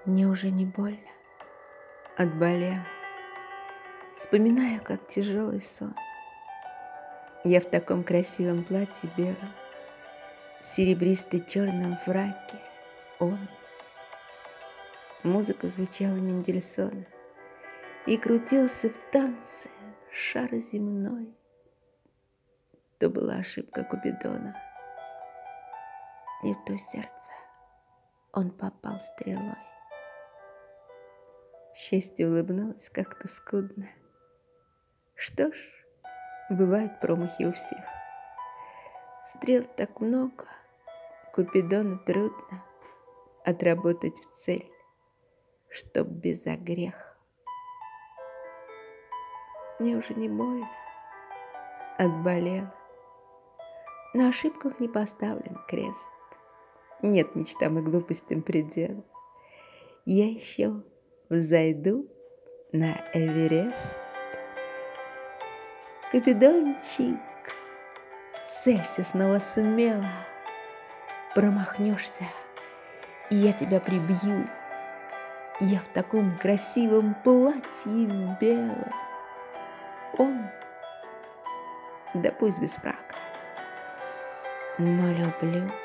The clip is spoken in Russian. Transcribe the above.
Мне уже не больно, отболел. Вспоминаю, как тяжелый сон. Я в таком красивом платье белом, в серебристо-черном фраке. Он. Музыка звучала Мендельсона, и крутился в танце шар земной. То была ошибка Купидона. Не в то сердце он попал стрелой. Счастье улыбнулось как-то скудно. Что ж, бывают промахи у всех. Стрел так много, Купидону трудно отработать в цель, чтоб без огрех. Мне уже не больно, отболело. На ошибках не поставлен крест. Нет мечтам и глупостям предела. Я еще взойду на Эверест. Купидончик, целься снова смело. Промахнешься, и я тебя прибью. Я в таком красивом платье белом. Он, да пусть без фрака, но люблю.